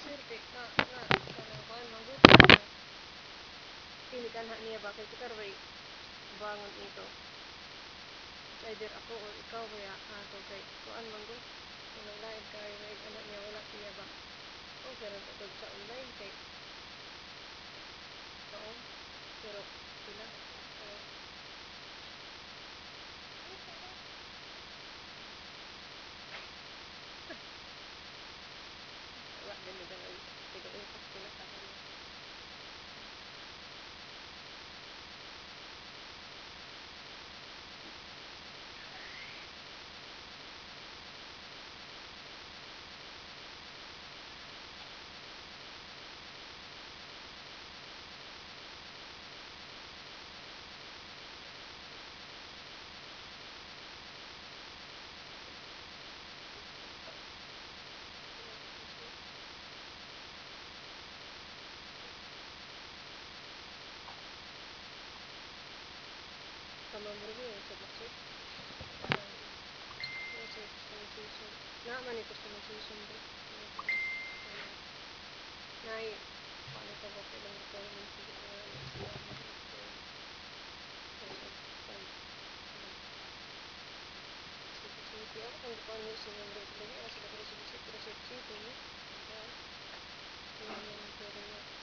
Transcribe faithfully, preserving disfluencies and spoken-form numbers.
kay na na kanang kuan manggod. Pili kanha niya ba kay kita ray bangon ito. It's either ako or ikaw kaya ato kay kuan manggod. Kung lain kayo na anak niya wala siya ba. O pero tutod sa online kay oo. Pero sila kay wala din nila ay pag-impact sila sa kanila. Pamamrumi sa bakit? Yes, customization. Na man ni customization ba? Nay, paano ka ba kailang requirements sa gitna ng siya? Sige, sige. Ako kung di pa ano sa mga lagi, kasi ka pero sige, sige, pero sige, sige. Diba? Yan, yan, pero